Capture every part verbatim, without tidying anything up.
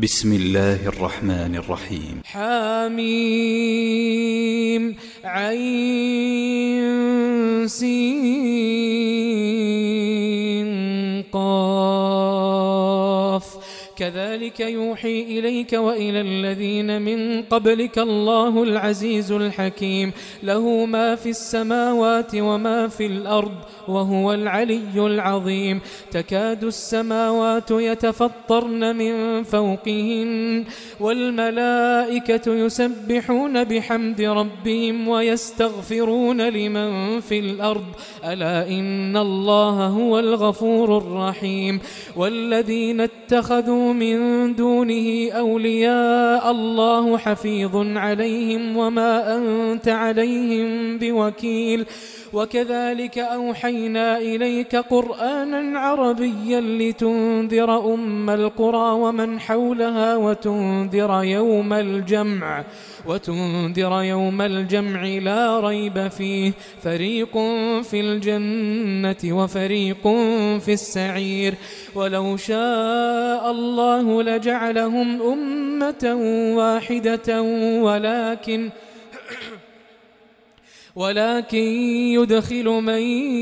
بسم الله الرحمن الرحيم. حاميم عين سين قاف كذلك يوحي إليك وإلى الذين من قبلك الله العزيز الحكيم له ما في السماوات وما في الأرض وهو العلي العظيم. تكاد السماوات يتفطرن من فوقهن والملائكة يسبحون بحمد ربهم ويستغفرون لمن في الأرض ألا إن الله هو الغفور الرحيم. والذين اتخذوا من دونه أولياء الله حفيظ عليهم وما أنت عليهم بوكيل. وكذلك أوحينا إليك قرآنا عربيا لتنذر أم القرى ومن حولها وتنذر يوم الجمع وتنذر يوم الجمع لا ريب فيه فريق في الجنة وفريق في السعير. ولو شاء الله لجعلهم أمة واحدة ولكن ولكن يدخل من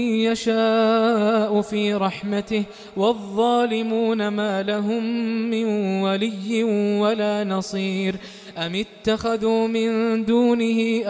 يشاء في رحمته والظالمون ما لهم من ولي ولا نصير. أم اتخذوا من دونه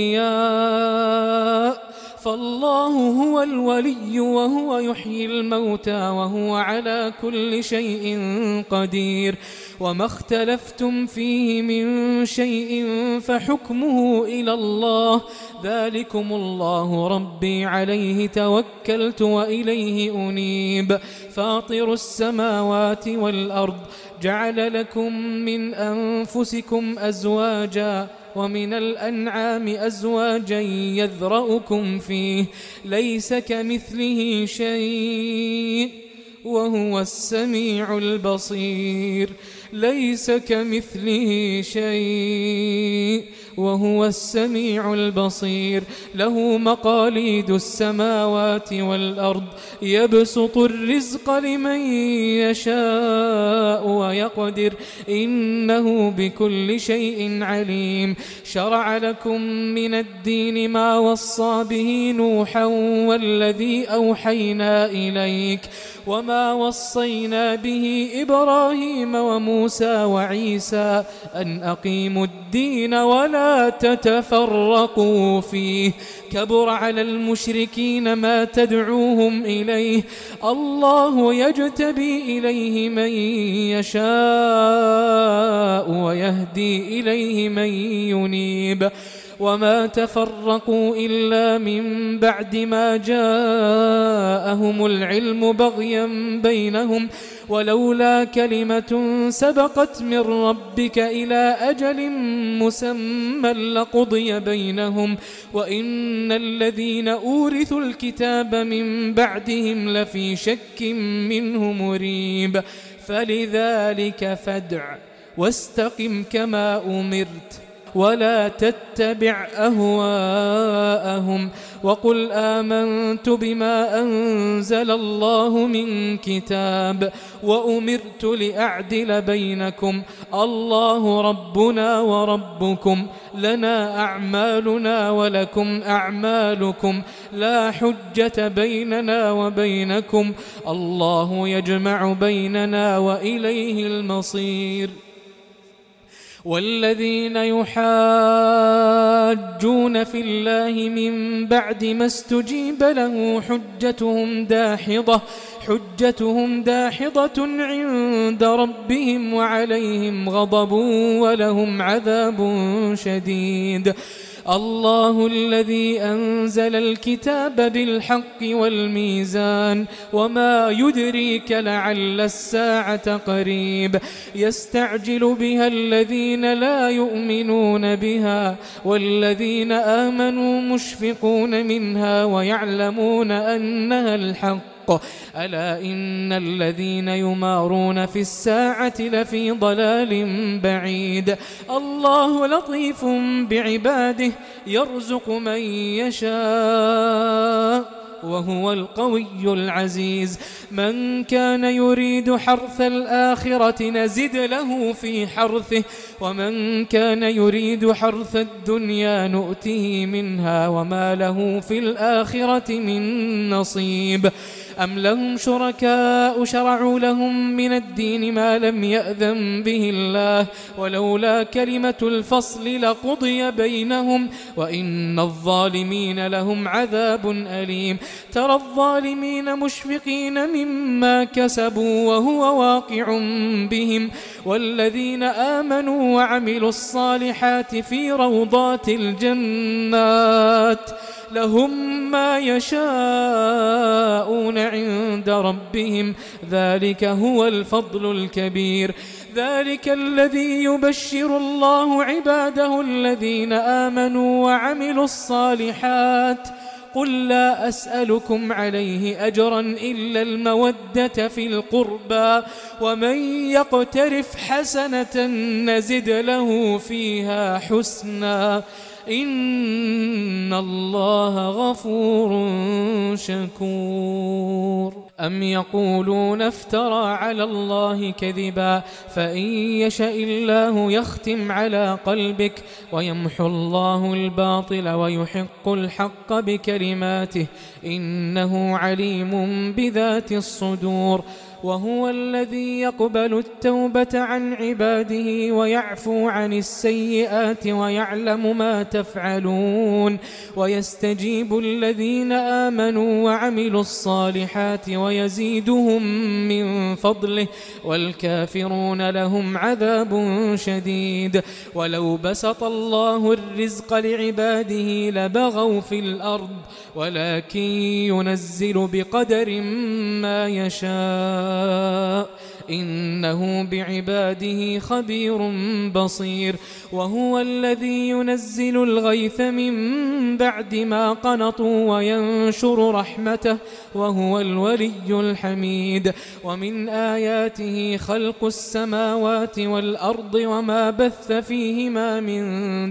أولياء فالله هو الولي وهو يحيي الموتى وهو على كل شيء قدير. وما اختلفتم فيه من شيء فحكمه إلى الله ذلكم الله ربي عليه توكلت وإليه أنيب. فاطر السماوات والأرض جعل لكم من أنفسكم أزواجا ومن الأنعام أزواجا يذرأكم فيه ليس كمثله شيء وهو السميع البصير. ليس كمثله شيء وهو السميع البصير. له مقاليد السماوات والأرض يبسط الرزق لمن يشاء ويقدر إنه بكل شيء عليم. شرع لكم من الدين ما وصى به نوحا والذي أوحينا إليك وما وصينا به إبراهيم وموسى وعيسى أن أقيموا الدين ولا تتفرقوا فيه كبر على المشركين ما تدعوهم إليه الله يجتبي إليه من يشاء ويهدي إليه من ينيب. وما تفرقوا إلا من بعد ما جاءهم العلم بغيا بينهم ولولا كلمة سبقت من ربك إلى أجل مسمى لقضي بينهم وإن الذين أورثوا الكتاب من بعدهم لفي شك منه مريب. فلذلك فادع واستقم كما أمرت ولا تتبع أهواءهم وقل آمنت بما أنزل الله من كتاب وأمرت لأعدل بينكم الله ربنا وربكم لنا أعمالنا ولكم أعمالكم لا حجة بيننا وبينكم الله يجمع بيننا وإليه المصير. والذين يحاجون في الله من بعد ما استجيب له حجتهم داحضة حجتهم داحضة عند ربهم وعليهم غضب ولهم عذاب شديد. الله الذي أنزل الكتاب بالحق والميزان وما يدريك لعل الساعة قريب يستعجل بها الذين لا يؤمنون بها والذين آمنوا مشفقون منها ويعلمون أنها الحق ألا إن الذين يمارون في الساعة لفي ضلال بعيد. الله لطيف بعباده يرزق من يشاء وهو القوي العزيز. من كان يريد حرث الآخرة نزد له في حرثه ومن كان يريد حرث الدنيا نؤته منها وما له في الآخرة من نصيب. أم لهم شركاء شرعوا لهم من الدين ما لم يأذن به الله ولولا كلمة الفصل لقضي بينهم وإن الظالمين لهم عذاب أليم. ترى الظالمين مشفقين مما كسبوا وهو واقع بهم والذين آمنوا وعملوا الصالحات في روضات الجنات لهم ما يشاءون عند ربهم ذلك هو الفضل الكبير. ذلك الذي يبشر الله عباده الذين آمنوا وعملوا الصالحات قل لا أسألكم عليه أجرا إلا المودة في القربى ومن يقترف حسنة نزد له فيها حسنا إن الله غفور شكور. أم يقولون افترى على الله كذبا فإن يشاء الله يختم على قلبك ويمحو الله الباطل ويحق الحق بكلماته إنه عليم بذات الصدور. وهو الذي يقبل التوبة عن عباده ويعفو عن السيئات ويعلم ما تفعلون ويستجيب الذين آمنوا وعملوا الصالحات ويزيدهم من فضله والكافرون لهم عذاب شديد. ولو بسط الله الرزق لعباده لبغوا في الأرض ولكن ينزل بقدر ما يشاء إنه بعباده خبير بصير. وهو الذي ينزل الغيث من بعد ما قنطوا وينشر رحمته وهو الولي الحميد. ومن آياته خلق السماوات والأرض وما بث فيهما من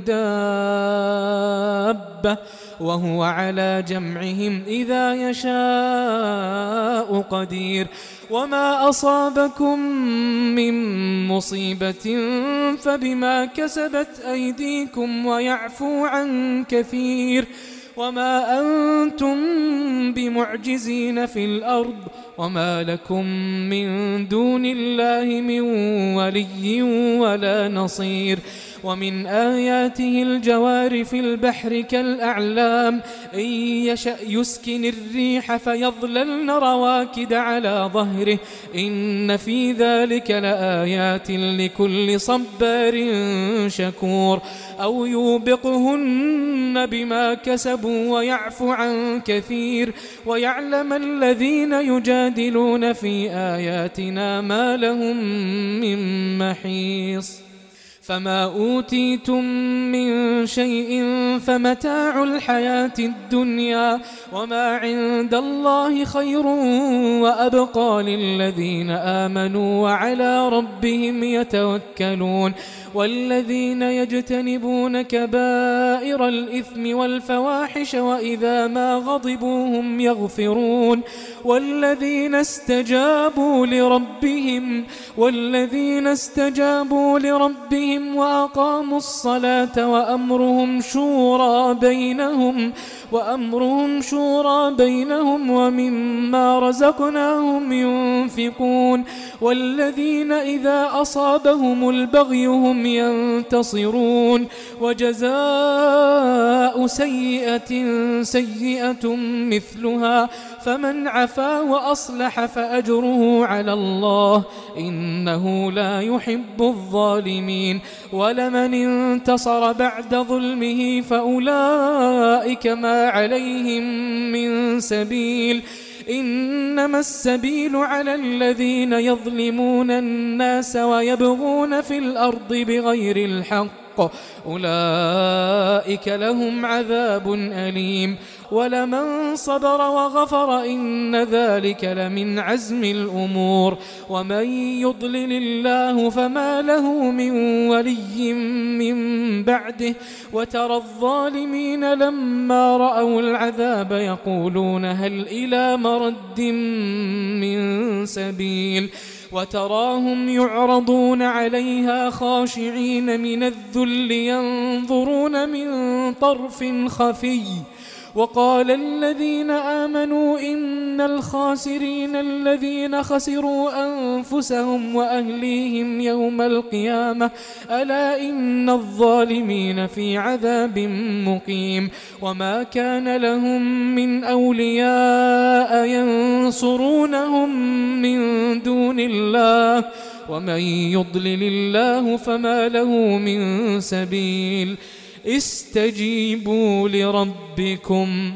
دابة وهو على جمعهم إذا يشاء قدير. وما أصابكم من مصيبة فبما كسبت أيديكم ويعفو عن كثير. وما أنتم بمعجزين في الأرض وما لكم من دون الله من ولي ولا نصير. ومن آياته الجوار في البحر كالأعلام إن يشأ يسكن الريح فيظللن رواكد على ظهره إن في ذلك لآيات لكل صبار شكور. أو يوبقهن بما كسبوا ويعفو عن كثير ويعلم الذين يجادلون في آياتنا ما لهم من محيص. فما أوتيتم من شيء فمتاع الحياة الدنيا وما عند الله خير وأبقى للذين آمنوا وعلى ربهم يتوكلون. والذين يجتنبون كبائر الإثم والفواحش وإذا ما غضبوا هم يغفرون. والذين استجابوا لربهم والذين استجابوا لربهم وأقاموا الصلاة وأمرهم شورى بينهم وأمرهم شورى بينهم ومما رزقناهم ينفقون. والذين إذا أصابهم البغي هم ينتصرون. وجزاء سيئة سيئة مثلها فمن عفا وأصلح فأجره على الله إنه لا يحب الظالمين. ولمن انتصر بعد ظلمه فأولئك ما عليهم من سبيل إنما السبيل على الذين يظلمون الناس ويبغون في الأرض بغير الحق بالحق أولئك لهم عذاب أليم ولمن صبر وغفر إن ذلك لمن عزم الأمور ومن يضلل الله فما له من ولي من بعده وترى الظالمين لما رأوا العذاب يقولون هل إلى مرد من سبيل وتراهم يعرضون عليها خاشعين من الذل ينظرون من طرف خفي وقال الذين آمنوا إن الخاسرين الذين خسروا أنفسهم وأهليهم يوم القيامة ألا إن الظالمين في عذاب مقيم وما كان لهم من أولياء ينصرونهم من دون الله ومن يضلل الله فما له من سبيل استجيبوا لربكم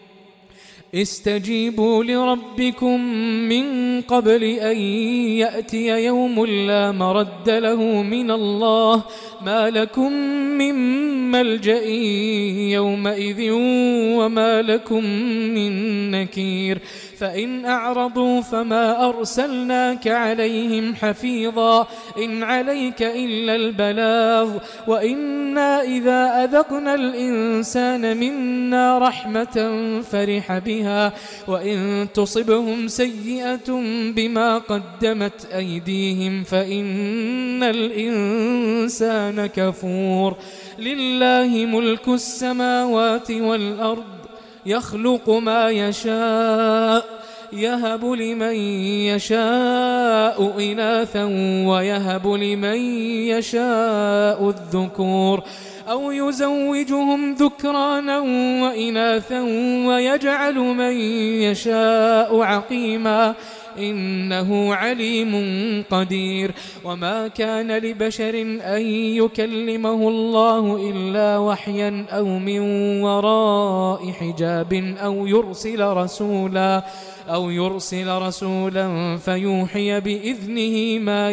استجيبوا لربكم من قبل أن يأتي يوم لا مرد له من الله ما لكم من ملجأ يومئذ وما لكم من نكير فإن أعرضوا فما أرسلناك عليهم حفيظا إن عليك إلا البلاغ وإنا إذا أذقنا الإنسان منا رحمة فرح بها وإن تصبهم سيئة بما قدمت أيديهم فإن الإنسان كفور لله ملك السماوات والأرض يخلق ما يشاء يهب لمن يشاء إناثا ويهب لمن يشاء الذكور أو يزوجهم ذكرانا وإناثا ويجعل من يشاء عقيما إنه عليم قدير وما كان لبشر أن يكلمه الله إلا وحيا أو من وراء حجاب أو يرسل رسولا أو يرسل رسولا فيوحي بإذنه ما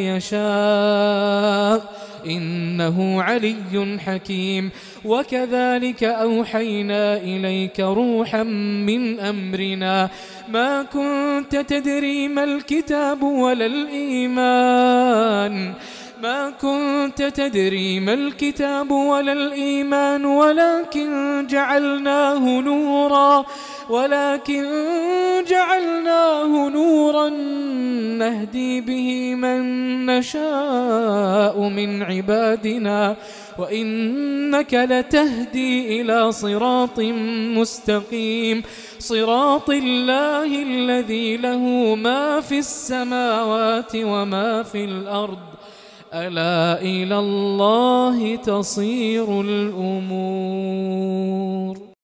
يشاء إنه علي حكيم وكذلك أوحينا إليك روحا من أمرنا ما كنت تدري ما الكتاب ولا الإيمان ما كنت تدري ما الكتاب ولا الإيمان ولكن جعلناه نورا ولكن جعلناه نورا نهدي به من نشاء من عبادنا وإنك لتهدي إلى صراط مستقيم صراط الله الذي له ما في السماوات وما في الأرض ألا إلى الله تصير الأمور.